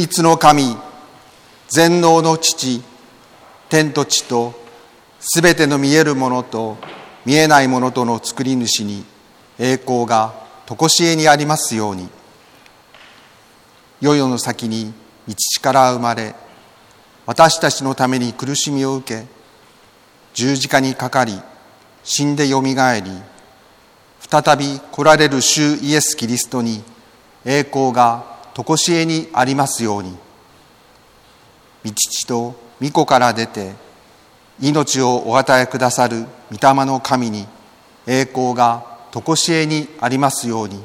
一の神、全能の父、天と地とすべての見えるものと見えないものとの作り主に栄光が常しえにありますように。世々の先に父から生まれ、私たちのために苦しみを受け、十字架にかかり、死んでよみがえり、再び来られる主イエス・キリストに栄光が常しえにありますように。御父と御子から出て命をお与えくださる御霊の神に栄光が常しえにありますように。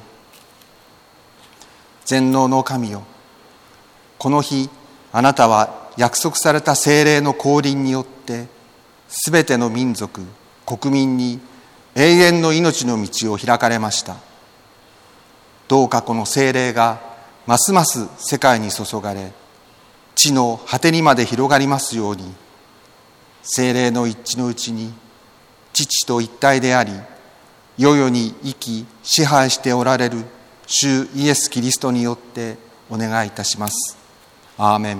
全能の神よ、この日あなたは約束された聖霊の降臨によってすべての民族、国民に永遠の命の道を開かれました。どうかこの聖霊がますます世界に注がれ、地の果てにまで広がりますように。聖霊の一致のうちに父と一体であり、世々に生き支配しておられる主イエス・キリストによってお願いいたします。アーメン。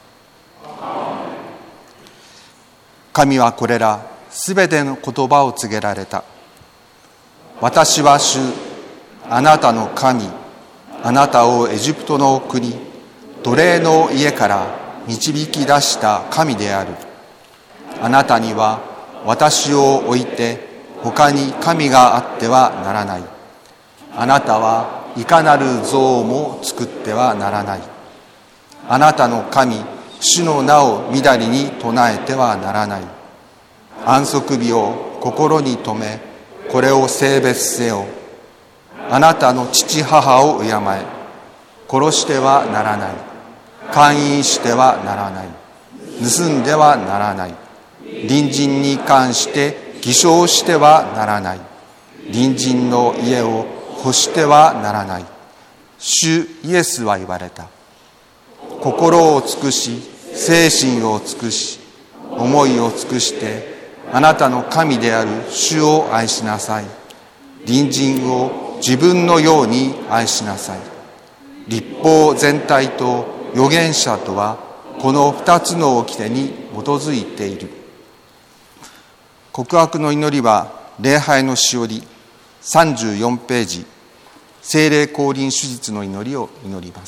神はこれらすべての言葉を告げられた。私は主、あなたの神、あなたをエジプトの国、奴隷の家から導き出した神である。あなたには私を置いて他に神があってはならない。あなたはいかなる像も作ってはならない。あなたの神、主の名をみだりに唱えてはならない。安息日を心に留め、これを聖別せよ。あなたの父母を敬え。殺してはならない。姦淫してはならない。盗んではならない。隣人に関して偽証してはならない。隣人の家を欲してはならない。主イエスは言われた。心を尽くし、精神を尽くし、思いを尽くしてあなたの神である主を愛しなさい。隣人を自分のように愛しなさい。律法全体と預言者とはこの二つの掟に基づいている。告白の祈りは礼拝のしおり34ページ、聖霊降臨手術の祈りを祈ります。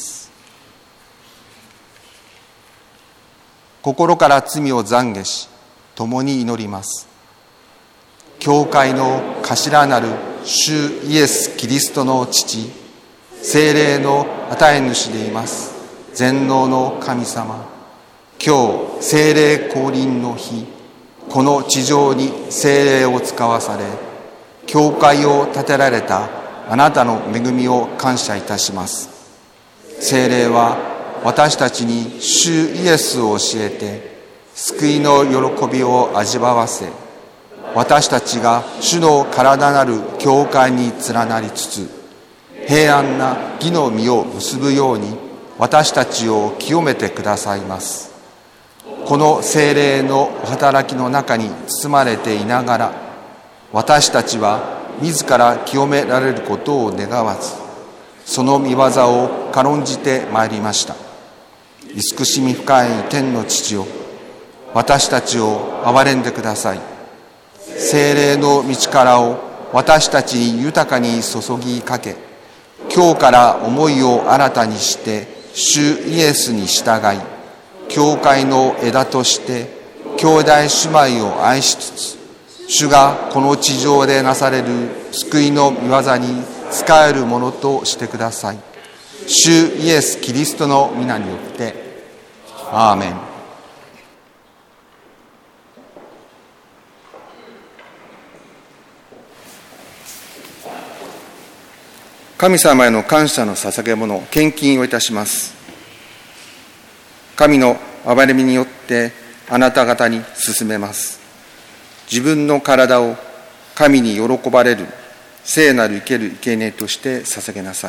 心から罪を懺悔し、共に祈ります。教会の頭なる主イエス・キリストの父、聖霊の与え主でいます全能の神様、今日聖霊降臨の日、この地上に聖霊を使わされ、教会を建てられたあなたの恵みを感謝いたします。聖霊は私たちに主イエスを教えて、救いの喜びを味わわせ、私たちが主の体なる教会に連なりつつ、平安な義の実を結ぶように私たちを清めてくださいます。この聖霊のお働きの中に包まれていながら、私たちは自ら清められることを願わず、その御業を軽んじてまいりました。慈しみ深い天の父よ、私たちを憐れんでください。聖霊の道からを私たちに豊かに注ぎかけ、今日から思いを新たにして主イエスに従い、教会の枝として兄弟姉妹を愛しつつ、主がこの地上でなされる救いの御業に仕えるものとしてください。主イエス・キリストの皆によってアーメン。神様への感謝の捧げ物、献金をいたします。神の憐れみによってあなた方に進めます。自分の体を神に喜ばれる聖なる生ける生贄として捧げなさい。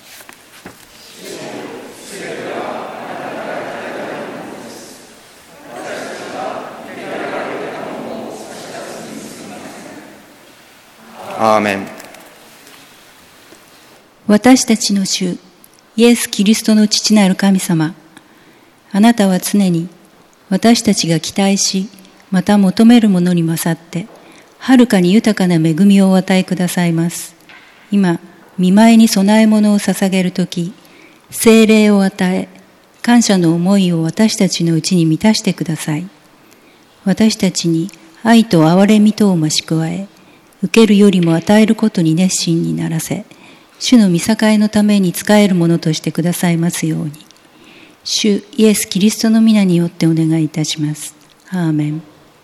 アーメン。 私たちの主イエス・キリストの父なる神様、 あなたは常に私たちが期待し、また求めるものに勝って、はるかに豊かな恵みをお与えくださいます。今、御前に供え物を捧げるとき、聖霊を与え、感謝の思いを私たちのうちに満たしてください。私たちに愛と憐れみとを増し加え、受けるよりも与えることに熱心にならせ、主の御栄のために仕えるものとしてくださいますように。主イエス・キリストの皆によってお願いいたします。アーメン。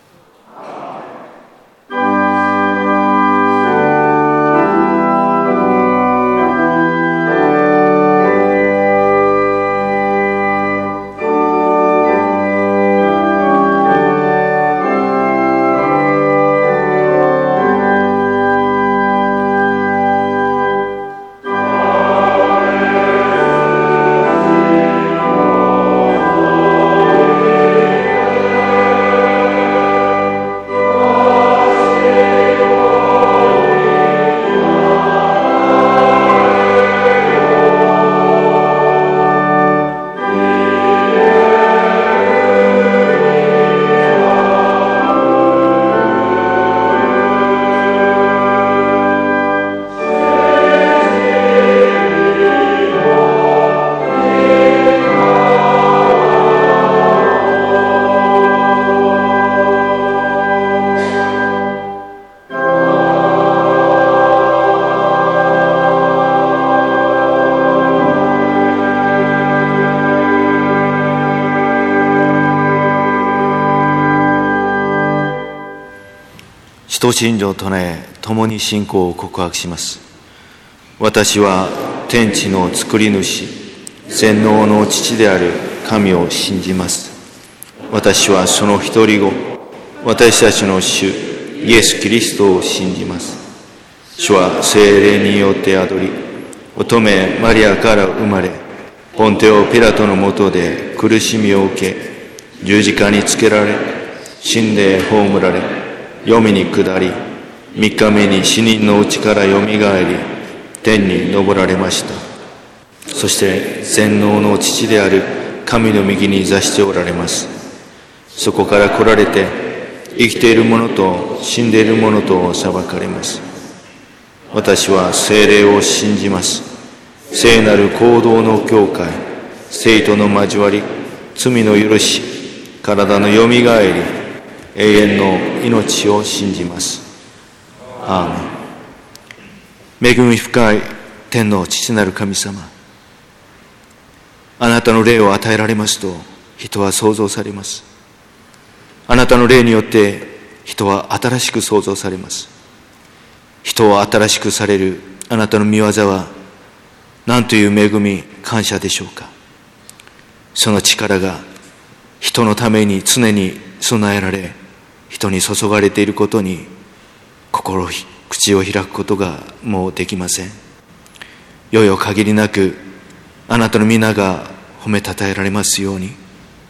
使徒信条を唱え、共に信仰を告白します。私は天地の作り主、全能の父である神を信じます。私はその一人子、私たちの主イエス・キリストを信じます。主は聖霊によって宿り、乙女マリアから生まれ、ポンテオ・ピラトのもとで苦しみを受け、十字架につけられ、死んで葬られ、黄泉に下り、3日目に死人のうちからよみがえり、天に昇られました。そして全能の父である神の右に座しておられます。そこから来られて、生きている者と死んでいる者と裁かれます。私は聖霊を信じます。聖なる行動の教会、聖徒の交わり、罪の許し、体のよみがえり、永遠の命を信じます。アーメン。恵み深い天の父なる神様、あなたの霊を与えられますと人は創造されます。あなたの霊によって人は新しく創造されます。人を新しくされるあなたの御業は何という恵み感謝でしょうか。その力が人のために常に備えられ、人に注がれていることに口を開くことがもうできません。よよ限りなくあなたの皆が褒めたたえられますように。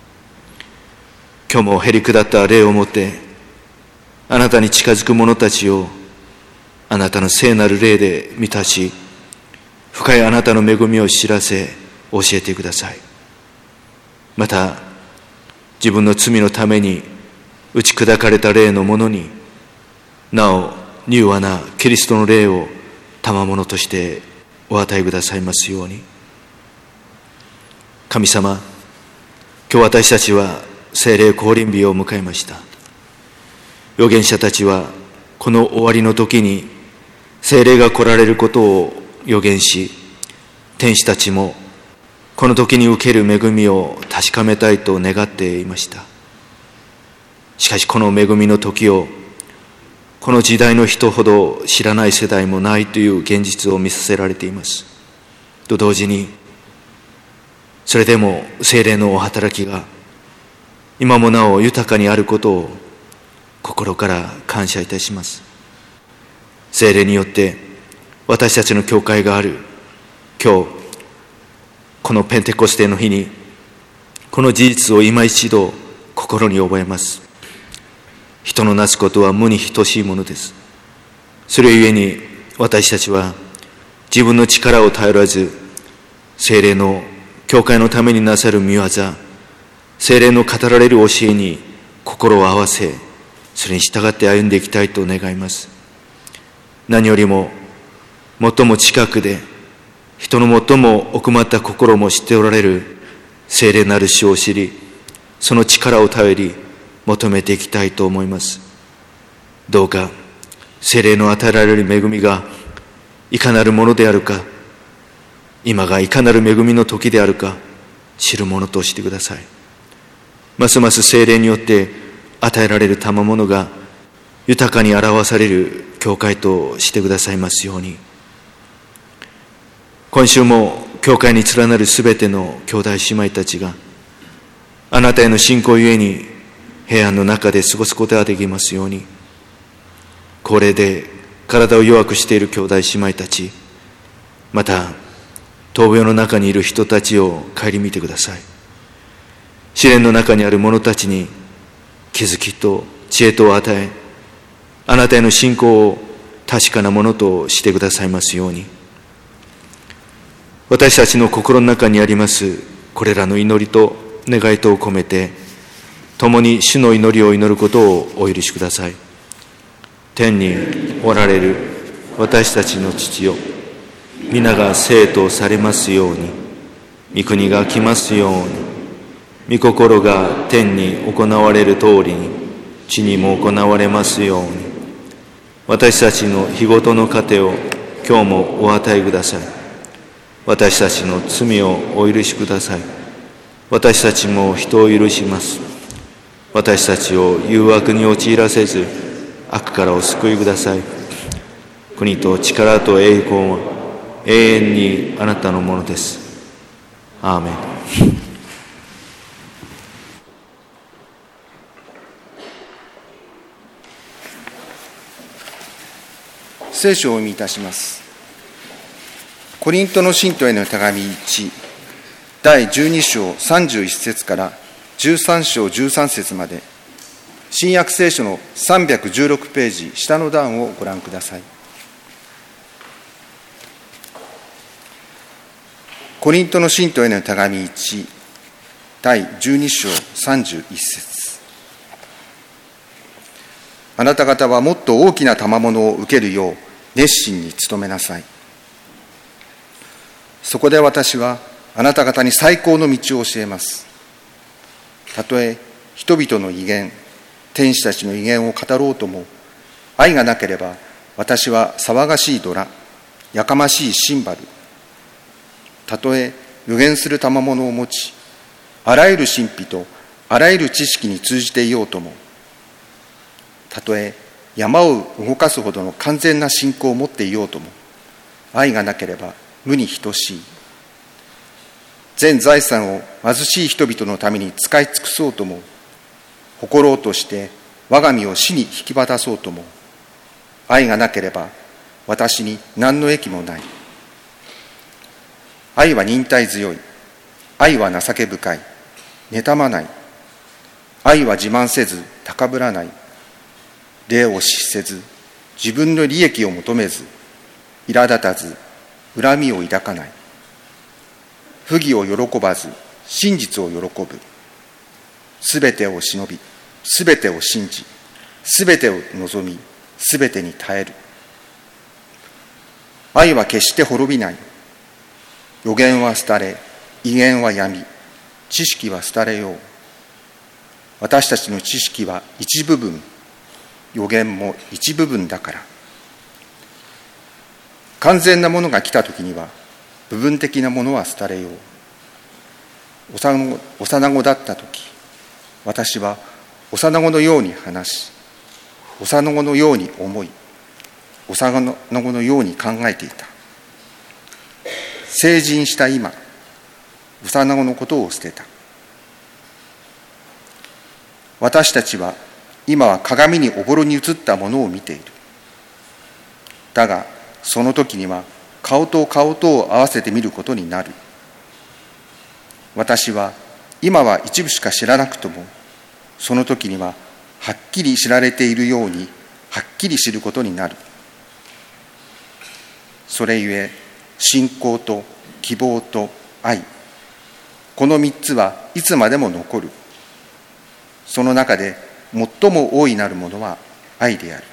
今日もへりくだった霊をもってあなたに近づく者たちをあなたの聖なる霊で満たし、深いあなたの恵みを知らせ教えてください。また自分の罪のために打ち砕かれた霊のものになお柔和なキリストの霊を賜物としてお与えくださいますように。神様、今日私たちは聖霊降臨日を迎えました。預言者たちはこの終わりの時に聖霊が来られることを預言し、天使たちもこの時に受ける恵みを確かめたいと願っていました。しかしこの恵みの時をこの時代の人ほど知らない世代もないという現実を見させられています。と同時に、それでも聖霊のお働きが今もなお豊かにあることを心から感謝いたします。聖霊によって私たちの教会がある今日、このペンテコステの日にこの事実を今一度心に覚えます。人のなすことは無に等しいものです。それゆえに私たちは自分の力を頼らず、聖霊の教会のためになさる御業、 聖霊の語られる教えに心を合わせ、それに従って歩んでいきたいと願います。何よりも最も近くで人の最も奥まった心も知っておられる聖霊なる主を知り、その力を頼り求めていきたいと思います。どうか聖霊の与えられる恵みがいかなるものであるか、今がいかなる恵みの時であるか知るものとしてください。ますます聖霊によって与えられる賜物が豊かに表される教会としてくださいますように。今週も教会に連なるすべての兄弟姉妹たちがあなたへの信仰ゆえに平安の中で過ごすことができますように。高齢で体を弱くしている兄弟姉妹たち、また闘病の中にいる人たちを顧みてください。試練の中にある者たちに気づきと知恵とを与え、あなたへの信仰を確かなものとしてくださいますように。私たちの心の中にありますこれらの祈りと願いとを込めて、共に主の祈りを祈ることをお許しください。天におられる私たちの父よ、皆が聖とされますように、御国が来ますように、御心が天に行われる通りに地にも行われますように。私たちの日ごとの糧を今日もお与えください。私たちの罪をお許しください。私たちも人を許します。私たちを誘惑に陥らせず、悪からお救いください。国と力と栄光は永遠にあなたのものです。アーメン。 聖書をお読みいたします。コリントの信徒への手紙1、第12章31節から13章13節まで、新約聖書の316ページ下の段をご覧ください。コリントの信徒への手紙1、第12章31節。あなた方はもっと大きな賜物を受けるよう熱心に努めなさい。そこで私はあなた方に最高の道を教えます。たとえ人々の威厳、天使たちの威厳を語ろうとも、愛がなければ私は騒がしいドラ、やかましいシンバル。たとえ予言する賜物を持ち、あらゆる神秘とあらゆる知識に通じていようとも、たとえ山を動かすほどの完全な信仰を持っていようとも、愛がなければ無に等しい。全財産を貧しい人々のために使い尽くそうとも、誇ろうとして我が身を死に引き渡そうとも、愛がなければ私に何の益もない。愛は忍耐強い。愛は情け深い。妬まない。愛は自慢せず高ぶらない。礼を失せず、自分の利益を求めず、苛立たず、恨みを抱かない。不義を喜ばず、真実を喜ぶ。すべてを忍び、すべてを信じ、すべてを望み、すべてに耐える。愛は決して滅びない。予言は廃れ、威厳は闇、知識は廃れよう。私たちの知識は一部分、予言も一部分だから。完全なものが来たときには、部分的なものは廃れよう。幼子だったとき、私は幼子のように話し、幼子のように思い、幼子のように考えていた。成人した今、幼子のことを捨てた。私たちは今は鏡におぼろに映ったものを見ている。だが、その時には顔と顔とを合わせて見ることになる。私は今は一部しか知らなくとも、その時にははっきり知られているようにはっきり知ることになる。それゆえ信仰と希望と愛、この三つはいつまでも残る。 その中で最も大いなるものは愛である。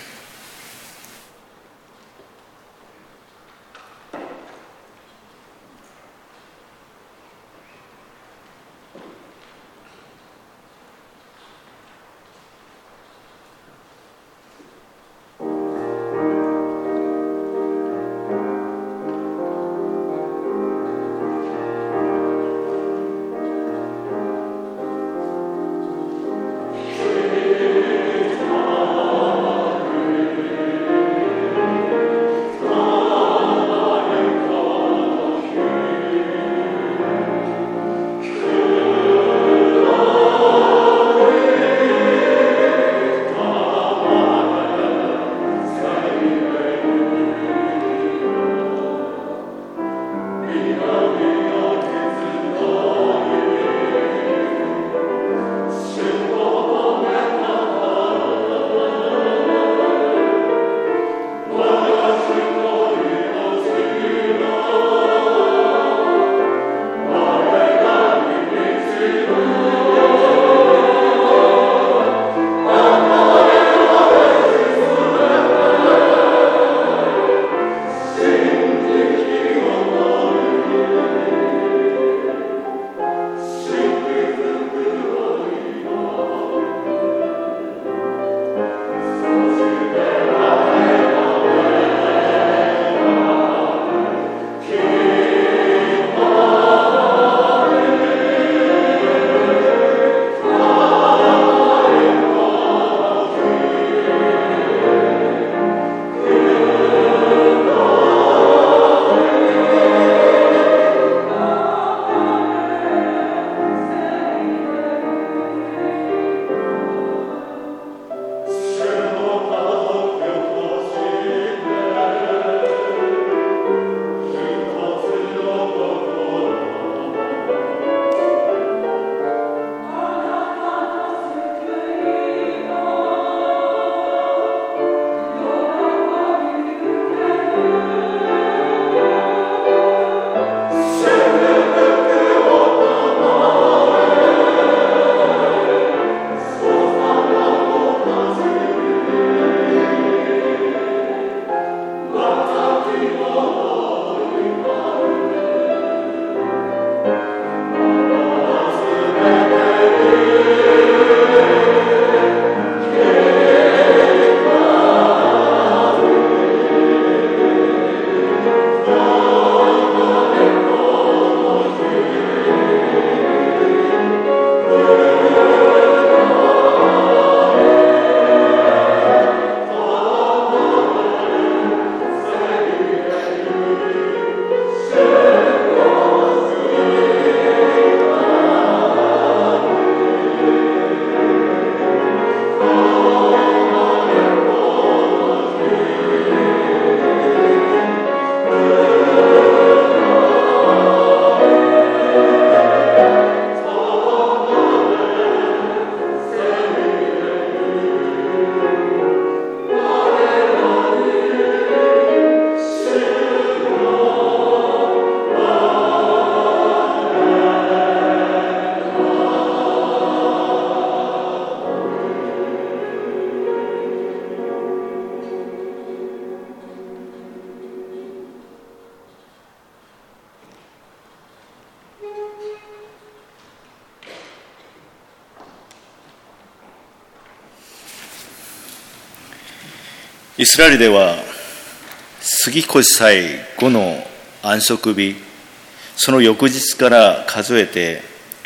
イスラエルでは杉越祭後の安息日、その翌日から数えて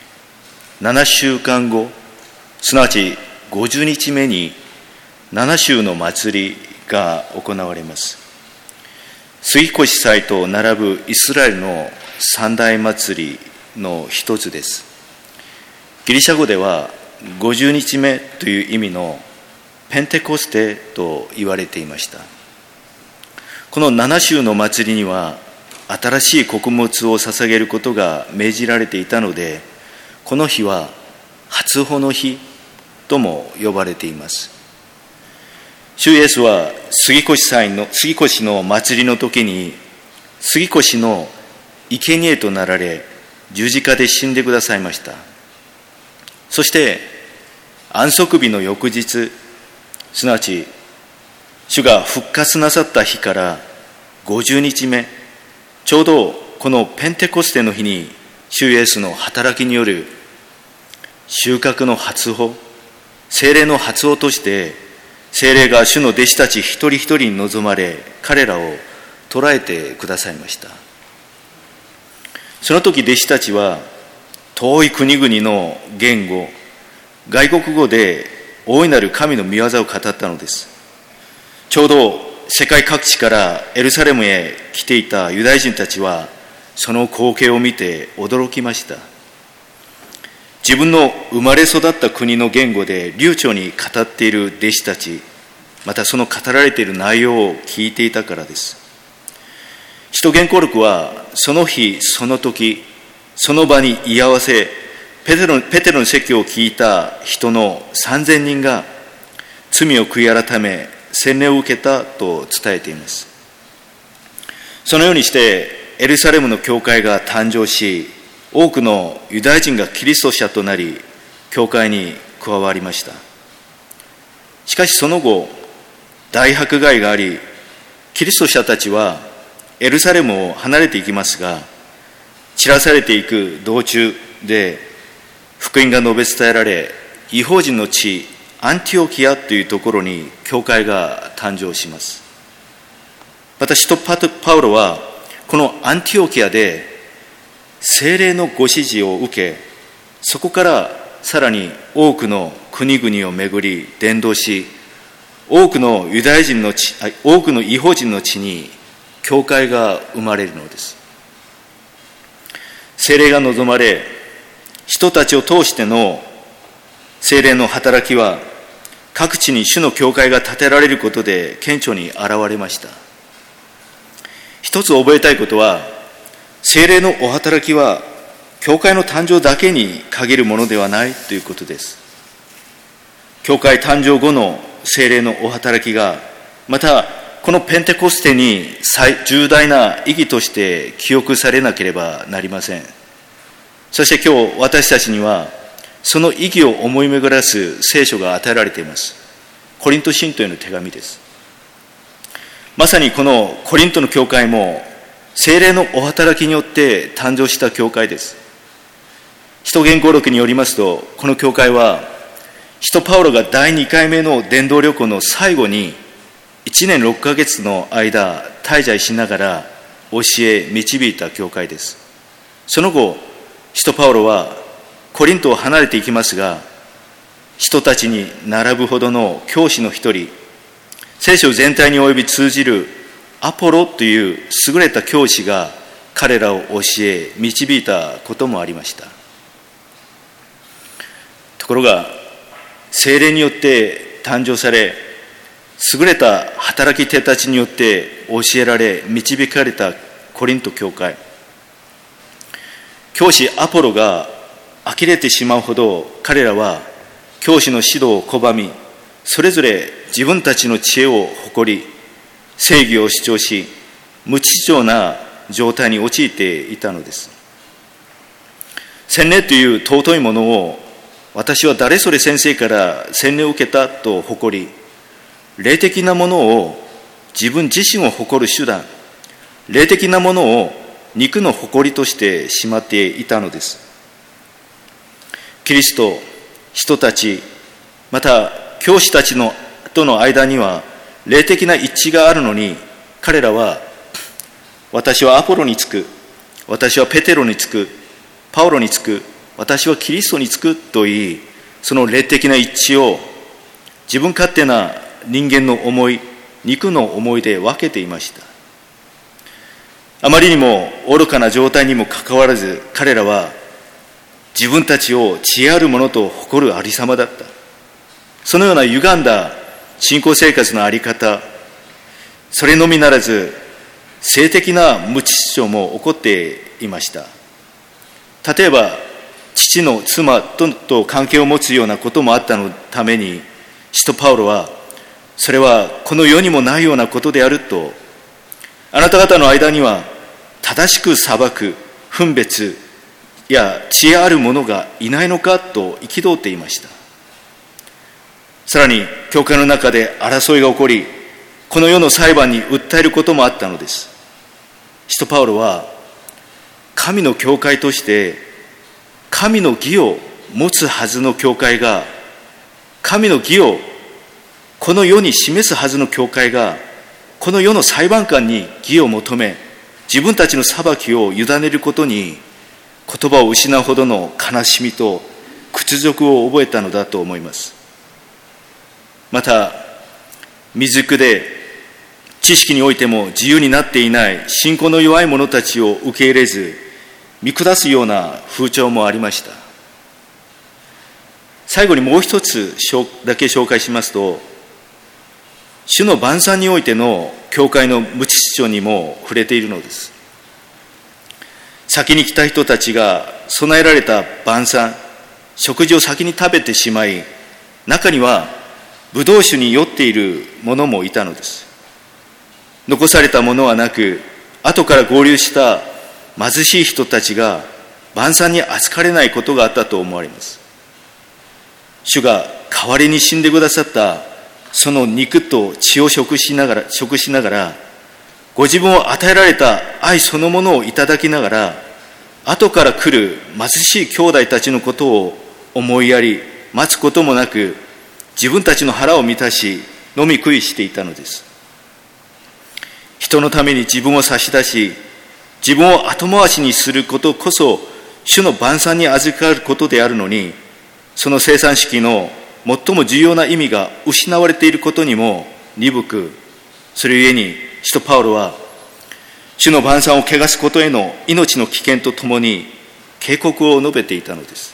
7週間後、すなわち50日目に7週の祭りが行われます。杉越祭と並ぶイスラエルの三大祭りの一つです。ギリシャ語では50日目という意味のペンテコステと言われていました。この7週の祭りには新しい穀物を捧げることが命じられていたので、この日は初穂の日とも呼ばれています。主イエスは杉越の祭りの時に杉越の生贄となられ十字架で死んでくださいました。そして安息日の翌日、すなわち主が復活なさった日から50日目、ちょうどこのペンテコステの日に主イエスの働きによる収穫の初穂、聖霊の初穂として聖霊が主の弟子たち一人一人に臨まれ、彼らを捉えてくださいました。その時弟子たちは遠い国々の言語、外国語で大いなる神の御業を語ったのです。ちょうど世界各地からエルサレムへ来ていたユダヤ人たちはその光景を見て驚きました。自分の生まれ育った国の言語で流暢に語っている弟子たち、またその語られている内容を聞いていたからです。使徒原稿録はその日その時その場に居合わせ、ペテロの説教を聞いた人の3000人が罪を悔い改め洗礼を受けたと伝えています。そのようにしてエルサレムの教会が誕生し、多くのユダヤ人がキリスト者となり教会に加わりました。しかしその後大迫害があり、キリスト者たちはエルサレムを離れていきますが、散らされていく道中で福音が述べ伝えられ、異邦人の地アンティオキアというところに教会が誕生します。また使徒パウロはこのアンティオキアで聖霊のご指示を受け、そこからさらに多くの国々を巡り伝道し、多くのユダヤ人の地、多くの異邦人の地に教会が生まれるのです。聖霊が望まれ、人たちを通しての聖霊の働きは各地に主の教会が建てられることで顕著に現れました。一つ覚えたいことは、聖霊のお働きは教会の誕生だけに限るものではないということです。教会誕生後の聖霊のお働きが、またこのペンテコステに重大な意義として記憶されなければなりません。そして今日私たちにはその意義を思い巡らす聖書が与えられています。コリント信徒への手紙です。まさにこのコリントの教会も聖霊のお働きによって誕生した教会です。使徒原稿録によりますと、この教会は使徒パウロが第2回目の伝道旅行の最後に1年6ヶ月の間滞在しながら教え導いた教会です。その後使徒パウロはコリントを離れていきますが、人たちに並ぶほどの教師の一人、聖書全体に及び通じるアポロという優れた教師が彼らを教え導いたこともありました。ところが聖霊によって誕生され、優れた働き手たちによって教えられ導かれたコリント教会、教師アポロが呆れてしまうほど彼らは教師の指導を拒み、それぞれ自分たちの知恵を誇り正義を主張し、無秩序な状態に陥っていたのです。洗礼という尊いものを私は誰それ先生から洗礼を受けたと誇り、霊的なものを自分自身を誇る手段、霊的なものを肉の誇りとしてしまっていたのです。キリスト、人たち、また教師たちとの間には霊的な一致があるのに、彼らは私はアポロにつく、私はペテロにつく、パウロにつく、私はキリストにつくと言い、その霊的な一致を自分勝手な人間の思い、肉の思いで分けていました。あまりにも愚かな状態にもかかわらず、彼らは自分たちを知恵あるものと誇るありさまだった。そのような歪んだ信仰生活のあり方、それのみならず性的な無秩序も起こっていました。例えば父の妻と関係を持つようなこともあったのために、使徒パウロはそれはこの世にもないようなことであると、あなた方の間には正しく裁く分別や知恵ある者がいないのかと憤っていました。 さらに教会の中で争いが起こり、この世の裁判に訴えることもあったのです。使徒パウロは神の教会として神の義を持つはずの教会が、神の義をこの世に示すはずの教会が、この世の裁判官に義を求め、自分たちの裁きを委ねることに言葉を失うほどの悲しみと屈辱を覚えたのだと思います。また、未熟で知識においても自由になっていない信仰の弱い者たちを受け入れず見下すような風潮もありました。最後にもう一つだけ紹介しますと、主の晩餐においての教会の無秩序にも触れているのです。先に来た人たちが備えられた晩餐、食事を先に食べてしまい、中にはブドウ酒に酔っている者もいたのです。残されたものはなく、後から合流した貧しい人たちが晩餐に預かれないことがあったと思われます。主が代わりに死んでくださったその肉と血を食しながら、ご自分を与えられた愛そのものをいただきながら、後から来る貧しい兄弟たちのことを思いやり、待つこともなく、自分たちの腹を満たし、飲み食いしていたのです。人のために自分を差し出し、自分を後回しにすることこそ、主の晩餐に預かることであるのに、その生産式の最も重要な意味が失われていることにも鈍く、それゆえに使徒パウロは主の晩餐を汚すことへの命の危険とともに警告を述べていたのです。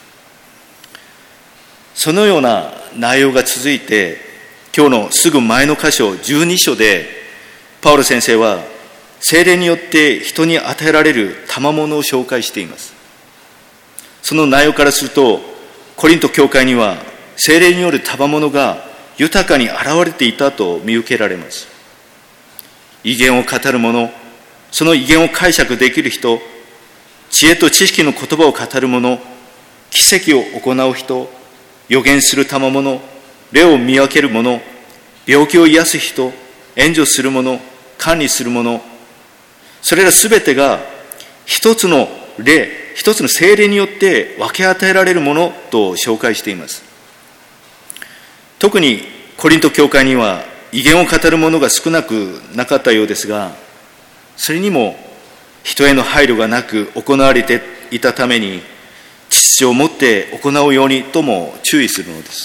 そのような内容が続いて、今日のすぐ前の箇所12章でパウロ先生は聖霊によって人に与えられる賜物を紹介しています。その内容からすると、コリント教会には聖霊による賜物が豊かに現れていたと見受けられます。異言を語る者、その異言を解釈できる人、知恵と知識の言葉を語る者、奇跡を行う人、予言する賜物、霊を見分ける者、病気を癒す人、援助する者、管理する者、それらすべてが一つの霊、一つの聖霊によって分け与えられるものと紹介しています。特にコリント教会には異言を語る者が少なくなかったようですが、それにも人への配慮がなく行われていたために、秩序を持って行うようにとも注意するのです。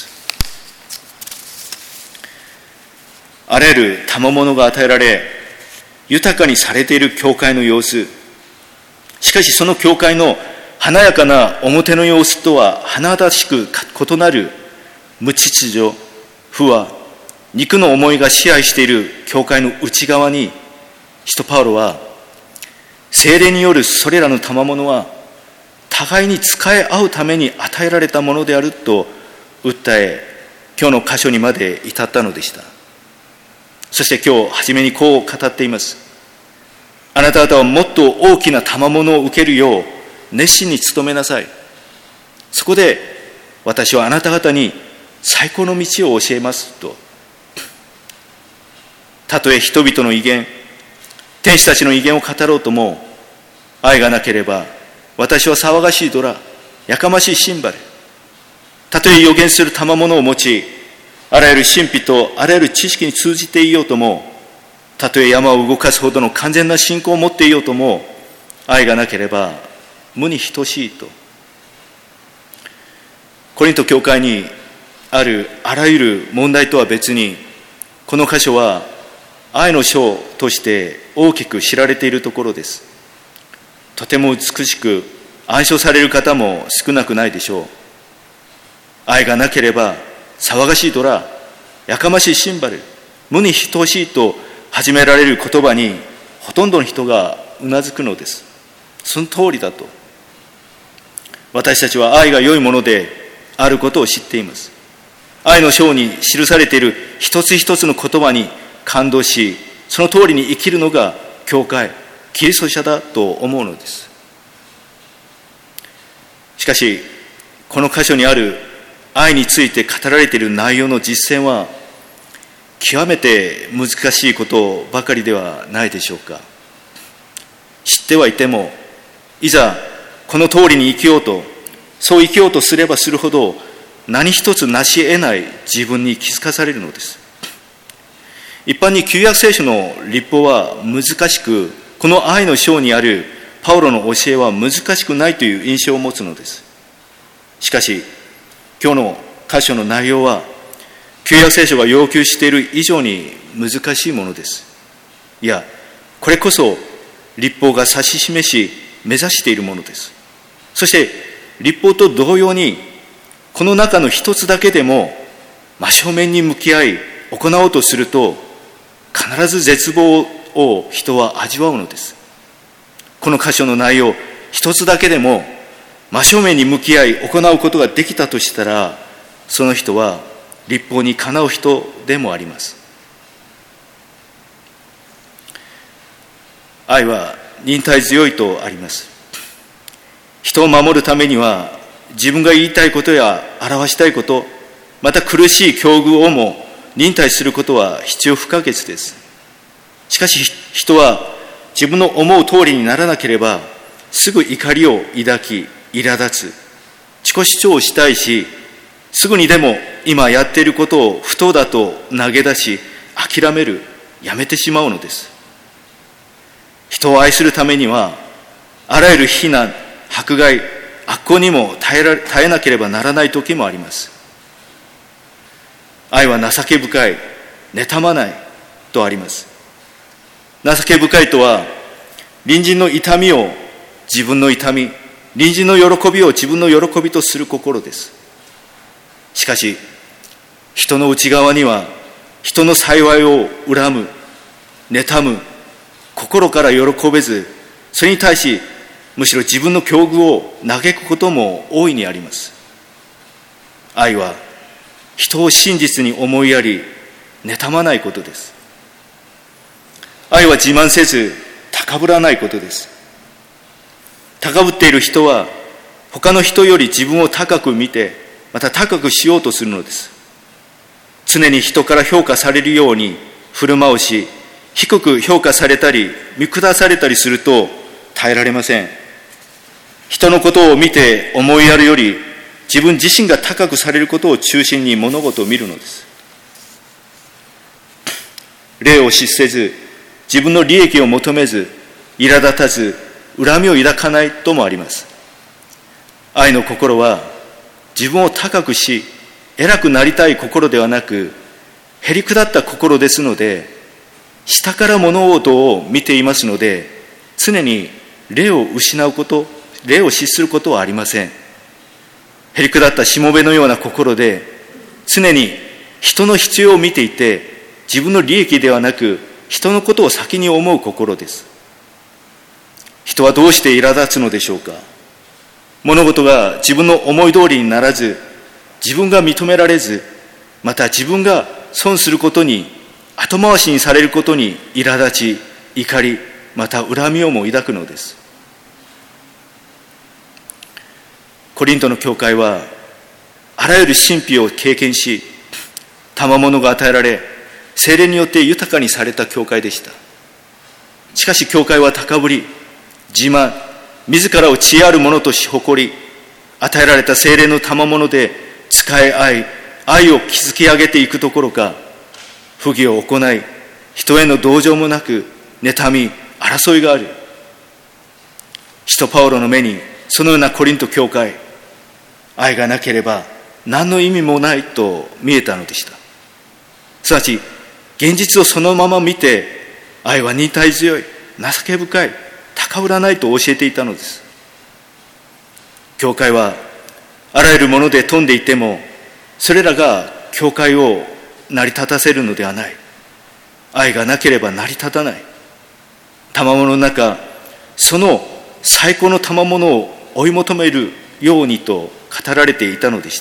あらゆる賜物が与えられ、豊かにされている教会の様子、しかしその教会の華やかな表の様子とは甚だしく異なる無秩序、不和、肉の思いが支配している教会の内側に、使徒パウロは聖霊によるそれらの賜物は互いに使い合うために与えられたものであると訴え、今日の箇所にまで至ったのでした。そして今日初めにこう語っています。あなた方はもっと大きな賜物を受けるよう熱心に努めなさい。そこで私はあなた方に最高の道を教えますと。たとえ人々の威厳、天使たちの威厳を語ろうとも、愛がなければ私は騒がしいドラ、やかましいシンバル。たとえ予言する賜物を持ち、あらゆる神秘とあらゆる知識に通じていようとも、たとえ山を動かすほどの完全な信仰を持っていようとも、愛がなければ無に等しいと。コリント教会にあるあらゆる問題とは別に、この箇所は愛の書として大きく知られているところです。とても美しく暗唱される方も少なくないでしょう。愛がなければ騒がしいドラ、やかましいシンバル、無に等しいと始められる言葉にほとんどの人がうなずくのです。その通りだと。私たちは愛が良いものであることを知っています。愛の書に記されている一つ一つの言葉に感動し、その通りに生きるのが教会、キリスト者だと思うのです。しかし、この箇所にある愛について語られている内容の実践は極めて難しいことばかりではないでしょうか。知ってはいても、いざこの通りに生きようと、そう生きようとすればするほど何一つ成し得ない自分に気づかされるのです。一般に旧約聖書の律法は難しく、この愛の章にあるパウロの教えは難しくないという印象を持つのです。しかし今日の箇所の内容は旧約聖書が要求している以上に難しいものです。いや、これこそ律法が指し示し目指しているものです。そして律法と同様に、この中の一つだけでも真正面に向き合い行おうとすると、必ず絶望を人は味わうのです。この箇所の内容一つだけでも真正面に向き合い行うことができたとしたら、その人は律法にかなう人でもあります。愛は忍耐強いとあります。人を守るためには、自分が言いたいことや表したいこと、また苦しい境遇をも忍耐することは必要不可欠です。しかし人は自分の思う通りにならなければ、すぐ怒りを抱き、苛立つ、自己主張をしたいし、すぐにでも今やっていることを不当だと投げ出し、諦める、やめてしまうのです。人を愛するためには、あらゆる非難、迫害、悪行にも耐えなければならない時もあります。愛は情け深い、妬まないとあります。情け深いとは、隣人の痛みを自分の痛み、隣人の喜びを自分の喜びとする心です。しかし、人の内側には、人の幸いを恨む、妬む、心から喜べず、それに対し、むしろ自分の境遇を嘆くことも大いにあります。愛は、人を真実に思いやり、妬まないことです。愛は自慢せず、高ぶらないことです。高ぶっている人は、他の人より自分を高く見て、また高くしようとするのです。常に人から評価されるように振る舞うし、低く評価されたり、見下されたりすると耐えられません。人のことを見て思いやるより、自分自身が高くされることを中心に物事を見るのです。礼を失せず、自分の利益を求めず、苛立たず、恨みを抱かないともあります。愛の心は、自分を高くし、偉くなりたい心ではなく、へりくだった心ですので、下から物事を見ていますので、常に礼を失うこと、礼を失することはありません。へりくだったしもべのような心で、常に人の必要を見ていて、自分の利益ではなく、人のことを先に思う心です。人はどうして苛立つのでしょうか。物事が自分の思い通りにならず、自分が認められず、また自分が損することに、後回しにされることに苛立ち、怒り、また恨みをも抱くのです。コリントの教会は、あらゆる神秘を経験し、賜物が与えられ、聖霊によって豊かにされた教会でした。しかし教会は高ぶり、自慢、自らを知恵あるものとし誇り、与えられた聖霊の賜物で使い合い、愛を築き上げていくどころか、不義を行い、人への同情もなく、妬み、争いがある。使徒パウロの目に、そのようなコリント教会、愛がなければ何の意味もないと見えたのでした。すなわち、現実をそのまま見て、愛は忍耐強い、情け深い、高ぶらないと教えていたのです。教会はあらゆるもので富んでいても、それらが教会を成り立たせるのではない。愛がなければ成り立たない。賜物の中、その最高の賜物を追い求めるようにと語られていたのでした。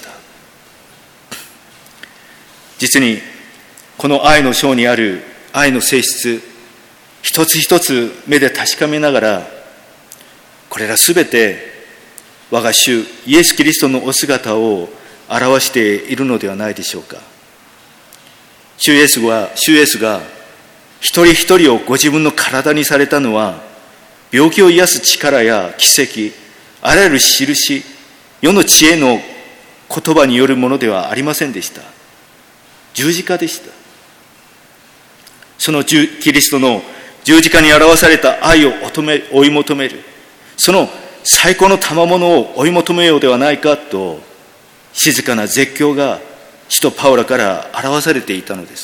実にこの愛の章にある愛の性質、一つ一つ目で確かめながら、これらすべて我が主イエス・キリストのお姿を表しているのではないでしょうか。主イエスが一人一人をご自分の体にされたのは、病気を癒す力や奇跡、あらゆる印、世の知恵の言葉によるものではありませんでした。十字架でした。そのキリストの十字架に表された愛を追い求める、その最高の賜物を追い求めようではないかと、静かな絶叫が使徒パウロから表されていたのです。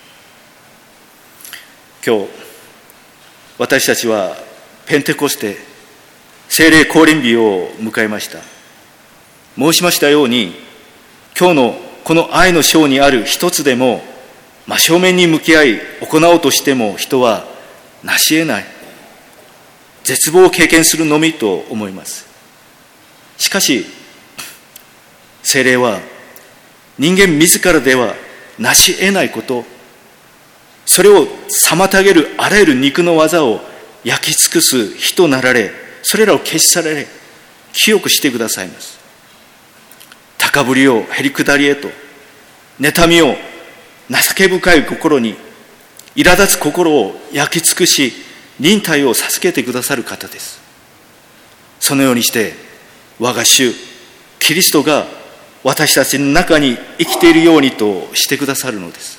今日私たちはペンテコステ聖霊降臨日を迎えました。申しましたように、今日のこの愛の章にある一つでも真正面に向き合い行おうとしても人は成し得ない、絶望を経験するのみと思います。しかし聖霊は人間自らでは成し得ないこと、それを妨げるあらゆる肉の技を焼き尽くす火となられ、それらを消し去られ清くしてくださいます。高ぶりをへりくだりへと、妬みを情け深い心に、苛立つ心を焼き尽くし忍耐を授けてくださる方です。そのようにして我が主キリストが私たちの中に生きているようにとしてくださるのです。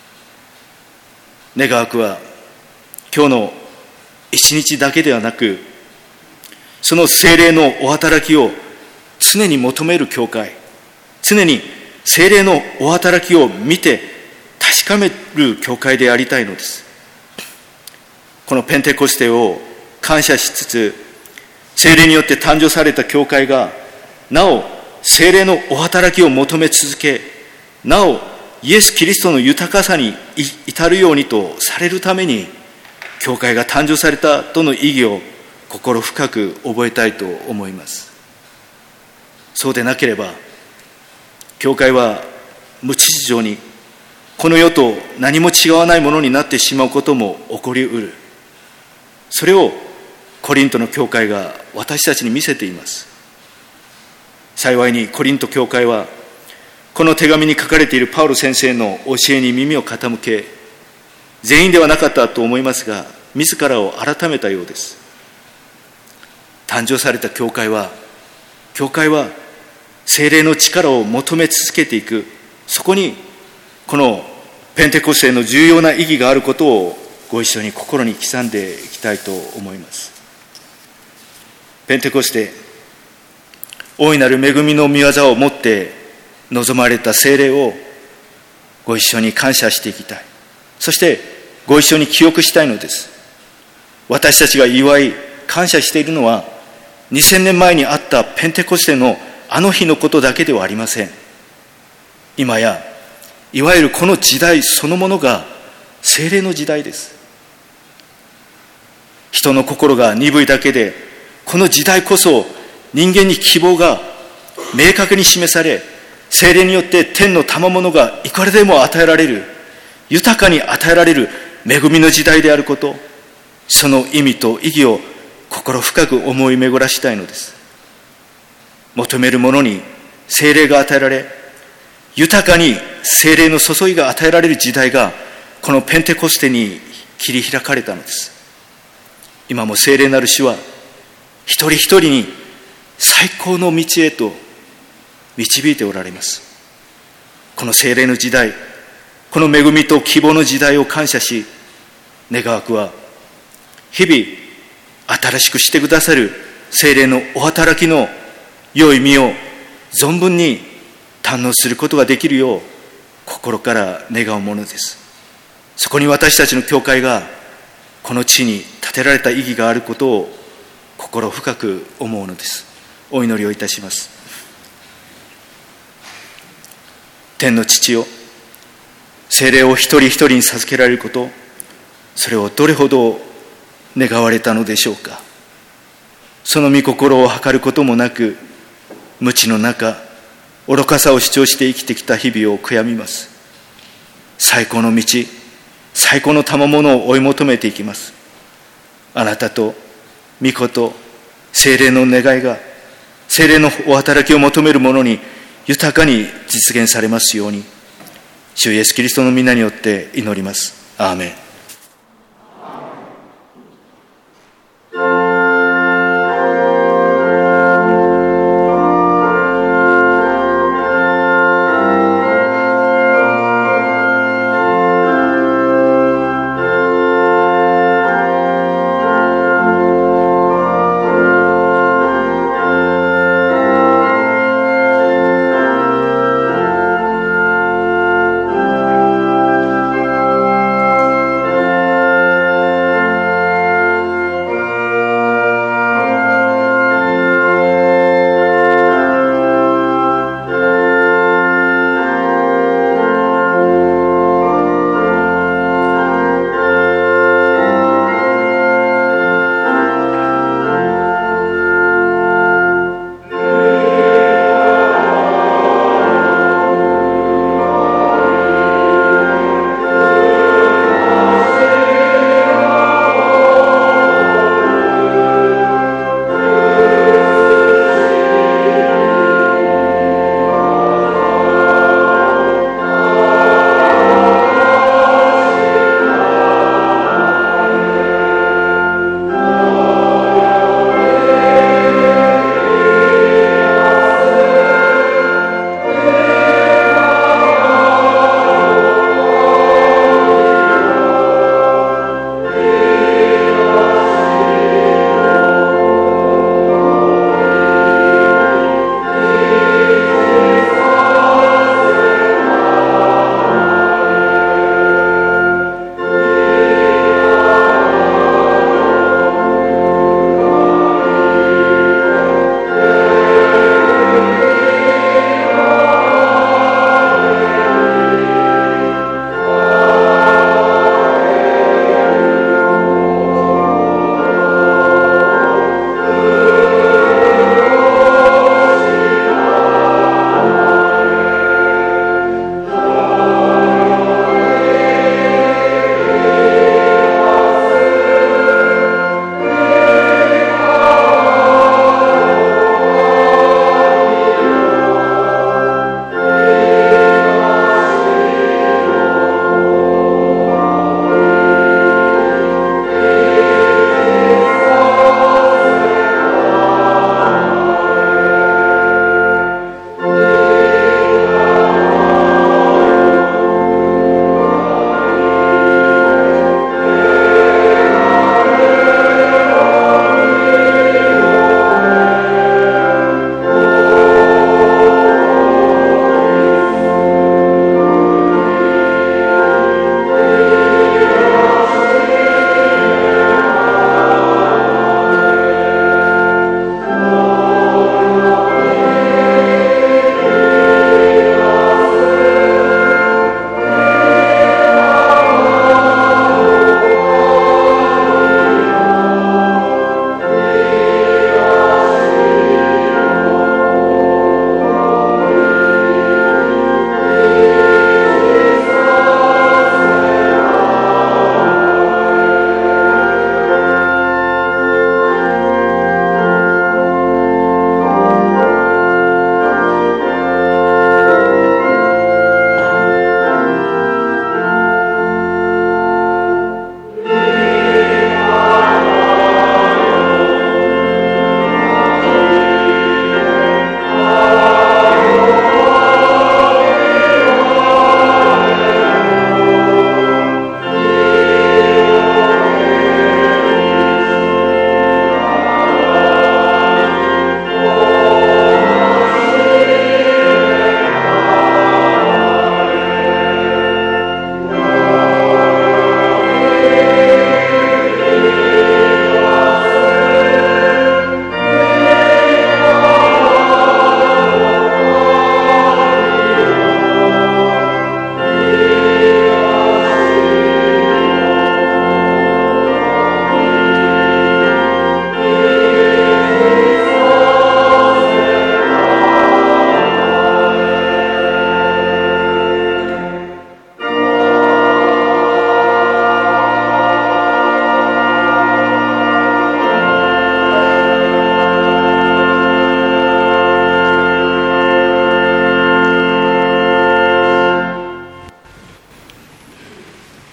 願わくは今日の一日だけではなく、その聖霊のお働きを常に求める教会、常に聖霊のお働きを見て確かめる教会でありたいのです。このペンテコステを感謝しつつ、聖霊によって誕生された教会がなお聖霊のお働きを求め続け、なおイエス・キリストの豊かさに至るようにとされるために、教会が誕生されたとの意義を心深く覚えたいと思います。そうでなければ、教会は無秩序にこの世と何も違わないものになってしまうことも起こりうる。それをコリントの教会が私たちに見せています。幸いにコリント教会はこの手紙に書かれているパウロ先生の教えに耳を傾け、全員ではなかったと思いますが、自らを改めたようです。誕生された教会は聖霊の力を求め続けていく、そこにこのペンテコステの重要な意義があることをご一緒に心に刻んでいきたいと思います。ペンテコステ、大いなる恵みの御業をもって望まれた聖霊をご一緒に感謝していきたい。そしてご一緒に記憶したいのです。私たちが祝い感謝しているのは、2000年前にあったペンテコステのあの日のことだけではありません。今やいわゆるこの時代そのものが聖霊の時代です。人の心が鈍いだけで、この時代こそ人間に希望が明確に示され、聖霊によって天の賜物がいくらでも与えられる、豊かに与えられる恵みの時代であること、その意味と意義を心深く思い巡らしたいのです。求めるものに聖霊が与えられ、豊かに聖霊の注ぎが与えられる時代がこのペンテコステに切り開かれたのです。今も聖霊なる主は一人一人に最高の道へと導いておられます。この聖霊の時代、この恵みと希望の時代を感謝し、願わくは日々新しくしてくださる聖霊のお働きの良い実を存分に堪能することができるよう心から願うものです。そこに私たちの教会がこの地に建てられた意義があることを心深く思うのです。お祈りをいたします。天の父よ、聖霊を一人一人に授けられること、それをどれほど願われたのでしょうか。その御心を図ることもなく、無知の中、愚かさを主張して生きてきた日々を悔やみます。最高の道、最高の賜物を追い求めていきます。あなたと御子と聖霊の願いが、聖霊のお働きを求める者に豊かに実現されますように、主イエスキリストの皆によって祈ります。アーメン。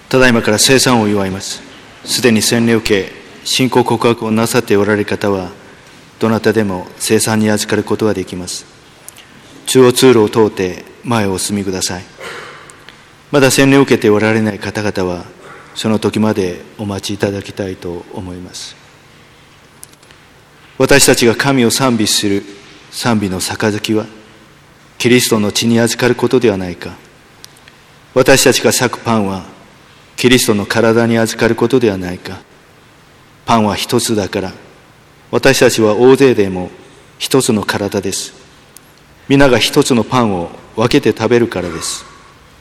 ただいまから聖餐を祝います。すでに洗礼を受け、信仰告白をなさっておられる方は、どなたでも聖餐に預かることができます。中央通路を通って前をお進みください。まだ洗礼を受けておられない方々は、その時までお待ちいただきたいと思います。私たちが神を賛美する賛美の杯は、キリストの血に預かることではないか。私たちが裂くパンは、キリストの体に預かることではないか。パンは一つだから、私たちは大勢でも一つの体です。皆が一つのパンを分けて食べるからです。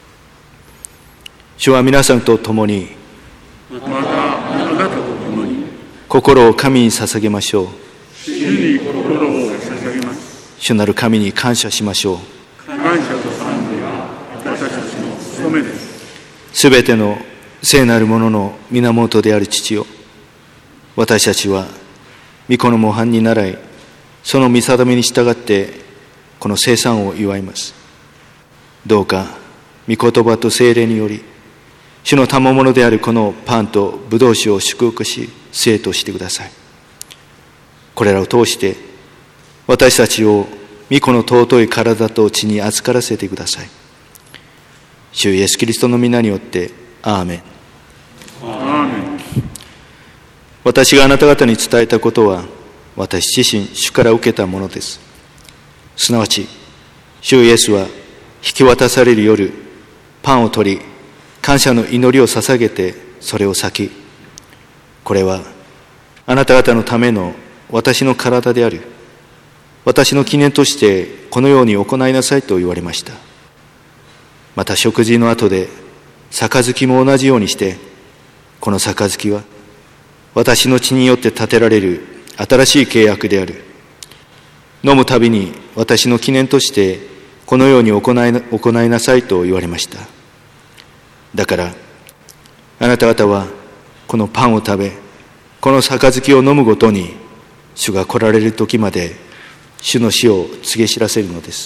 主は皆さんと共に、 またあなたと共に、 心を神に捧げましょう。 主に心を捧げます。 主なる神に感謝しましょう。 感謝と賛美は私たちの務めです。 すべての聖なるものの源である父よ、私たちは御子の模範に倣い、その御定めに従ってこの聖餐を祝います。どうか御言葉と聖霊により、主の賜物であるこのパンと葡萄酒を祝福し聖としてください。これらを通して私たちを御子の尊い体と血に預からせてください。主イエスキリストの皆によってアーメン。 アーメン。 私があなた方に伝えたことは、私自身主から受けたものです。すなわち、主イエスは引き渡される夜、パンを取り、感謝の祈りを捧げてそれを裂き、これはあなた方のための私の体である。私の記念としてこのように行いなさいと言われました。また食事の後で杯も同じようにして、この杯は私の血によって立てられる新しい契約である。飲むたびに私の記念としてこのように行いなさいと言われました。だからあなた方はこのパンを食べ、この杯を飲むごとに、主が来られる時まで主の死を告げ知らせるのです。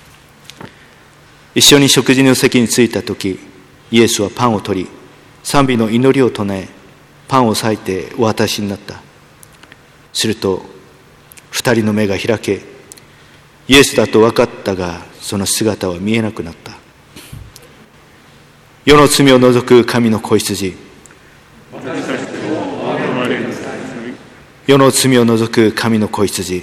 一緒に食事の席に着いた時、イエスはパンを取り、賛美の祈りを唱え、パンを裂いてお渡しになった。すると二人の目が開け、イエスだと分かったが、その姿は見えなくなった。世の罪を除く神の子羊、世の罪を除く神の子羊、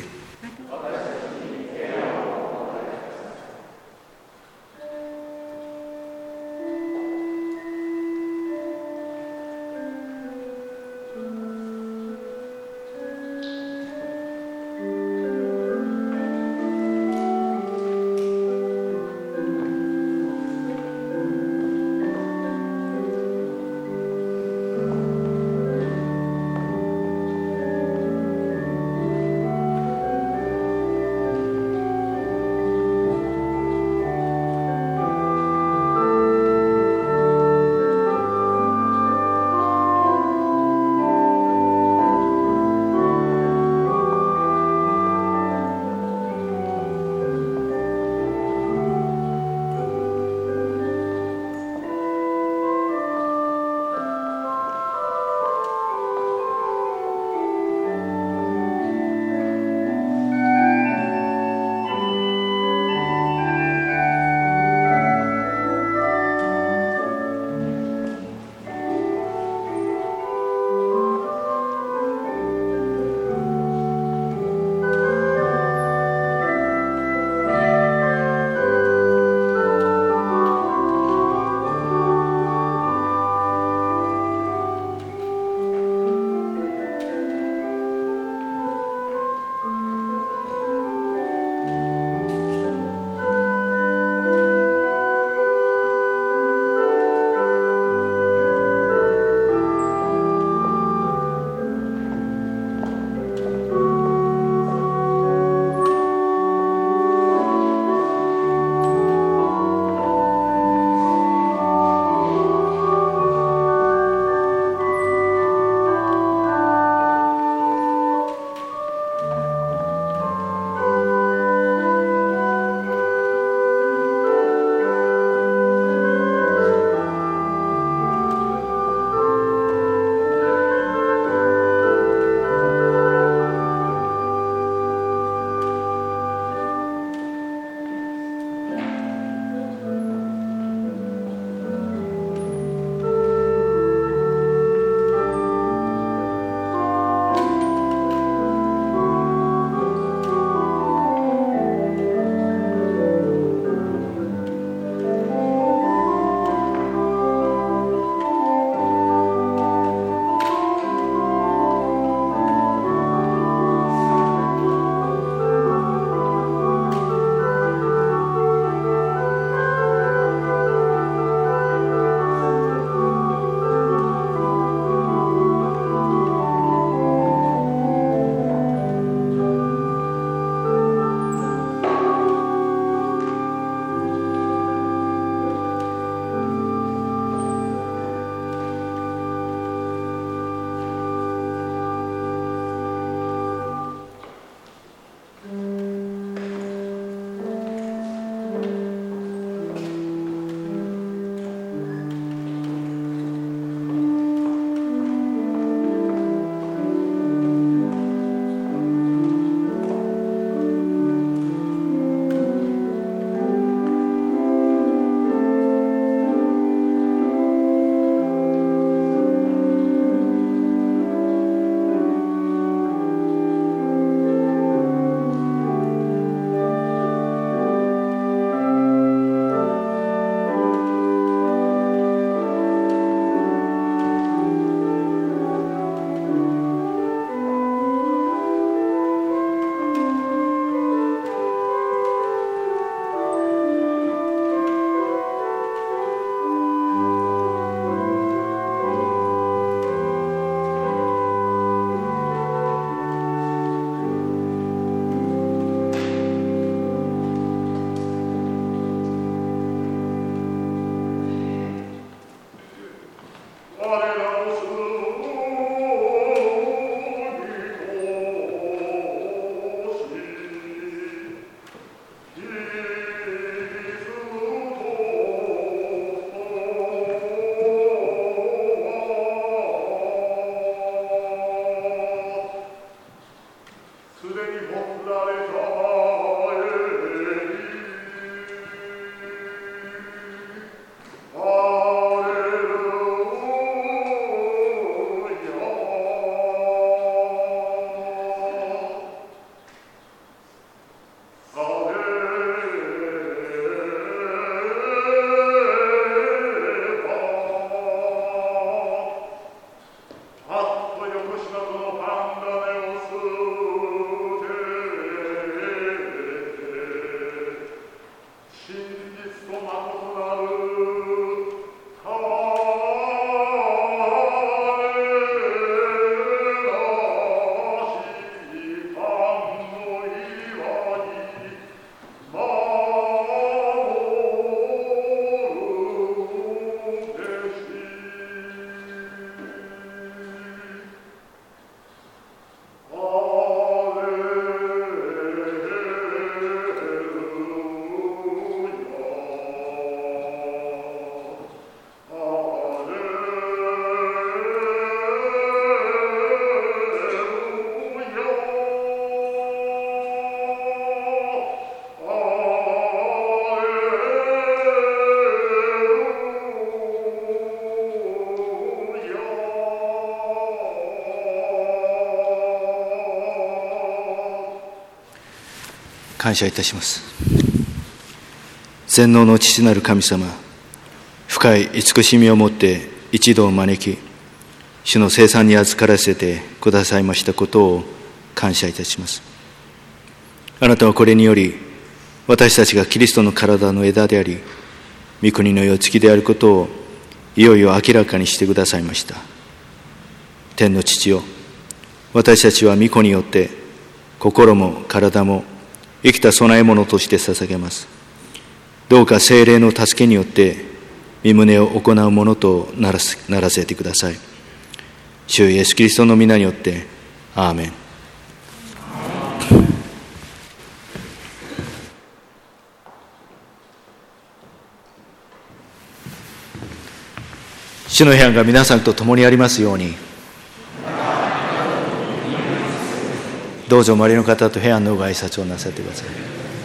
感謝いたします。全能の父なる神様、深い慈しみをもって一同を招き、主の聖餐に預からせてくださいましたことを感謝いたします。あなたはこれにより、私たちがキリストの体の枝であり、御国の世継ぎであることをいよいよ明らかにしてくださいました。天の父よ、私たちは御子によって心も体も生きた供え物として捧げます。どうか聖霊の助けによって御旨を行うものとならせてください。主イエスキリストの皆によってアーメン。主の平安が皆さんと共にありますように。どうぞ周りの方と平安のご挨拶をなさってください。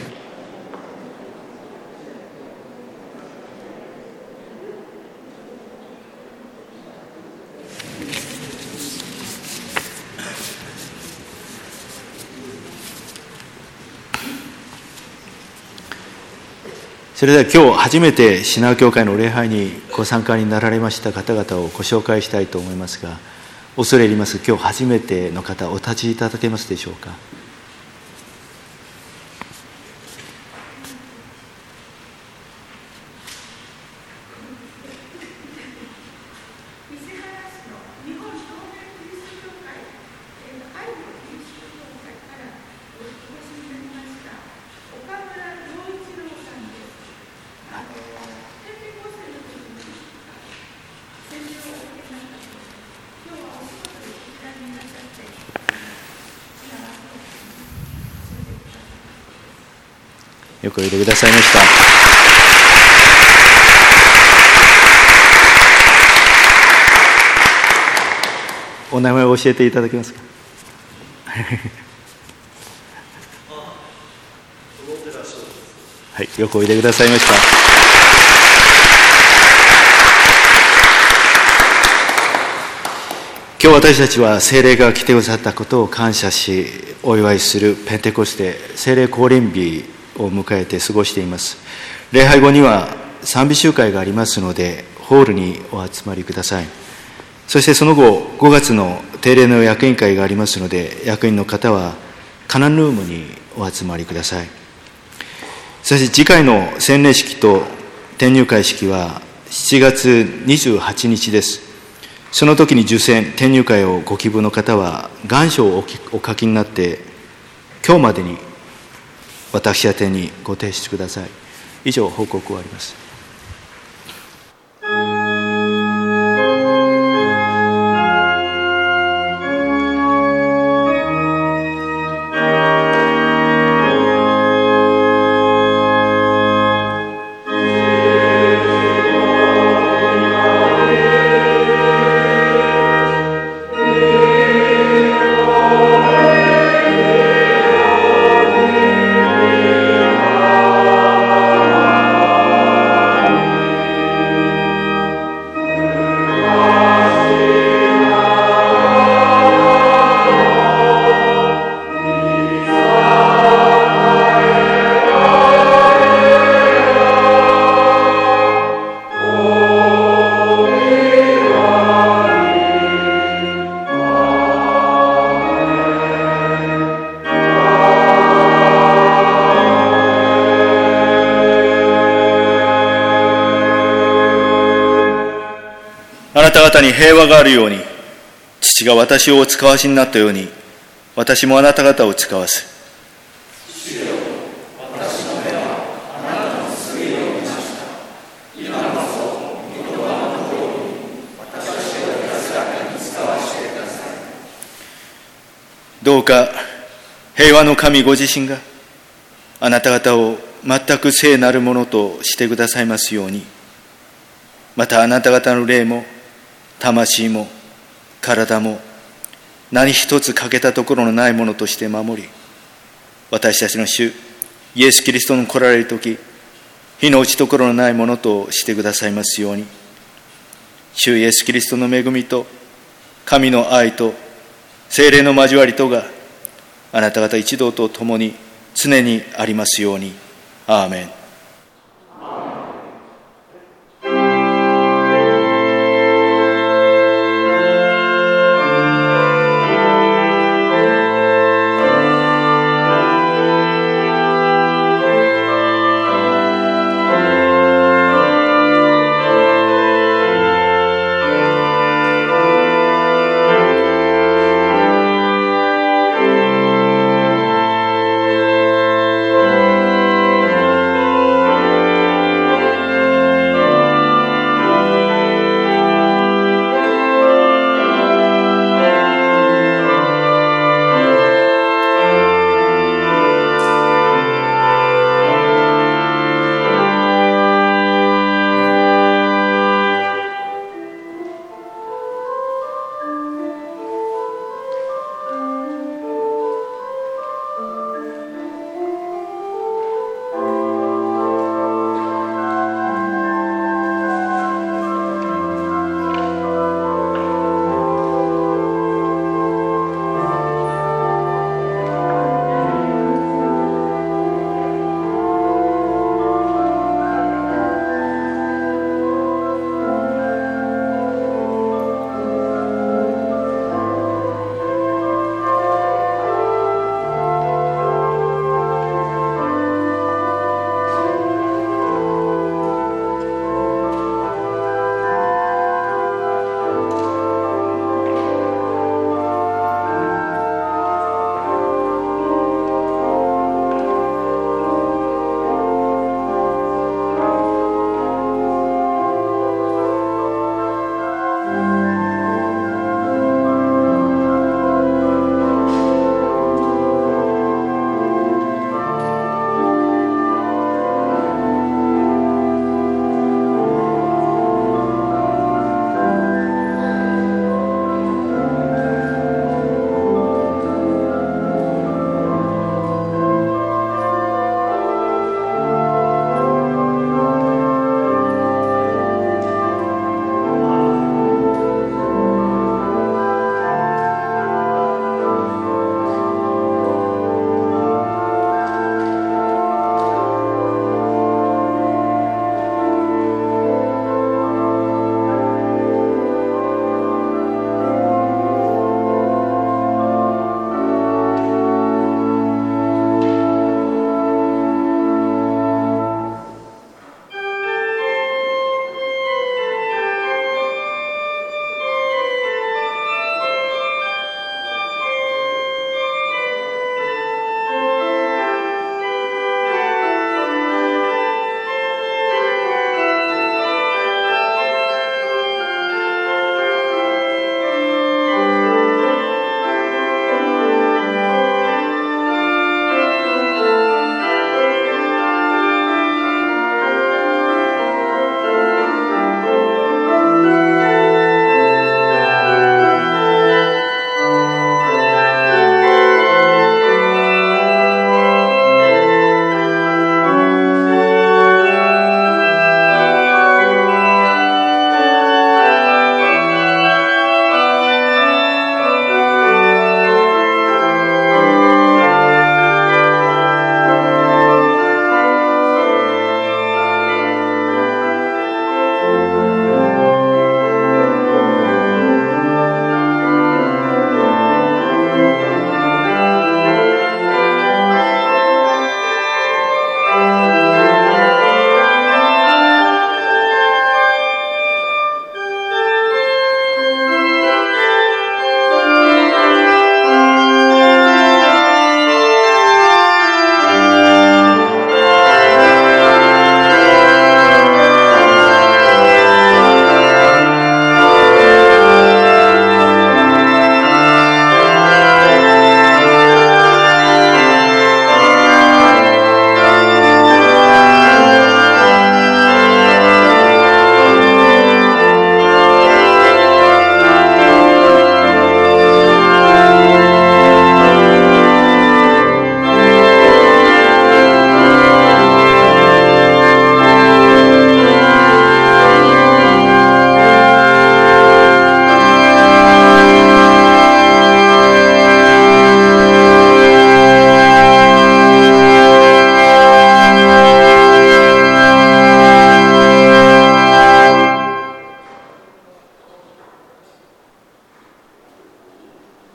それでは今日初めてシナー教会の礼拝にご参加になられました方々をご紹介したいと思いますが、恐れ入ります。今日初めての方、お立ちいただけますでしょうか。よくおいでくださいました。お名前を教えていただけますか。はい、よくおいでくださいました。今日私たちは聖霊が来てくださったことを感謝し、お祝いするペンテコステ聖霊降臨日を迎えて過ごしています。礼拝後には賛美集会がありますので、ホールにお集まりください。そしてその後、5月の定例の役員会がありますので、役員の方はカナンルームにお集まりください。そして次回の洗礼式と転入会式は7月28日です。その時に受洗、転入会をご希望の方は願書をお書きになって、今日までに私宛てにご提出ください。以上、報告終わります。あなた方に平和があるように、父が私をお使わしになったように、私もあなた方を使わす。主よ、私の目はあなたの救いを見ました。今こそ、御言葉の通り、私を安らかに使わせてください。どうか、平和の神ご自身が、あなた方を全く聖なるものとしてくださいますように、またあなた方の霊も、魂も体も何一つ欠けたところのないものとして守り、私たちの主イエス・キリストの来られるとき、火の打ちどころのないものとしてくださいますように。主イエス・キリストの恵みと神の愛と聖霊の交わりとがあなた方一同と共に常にありますように。アーメン。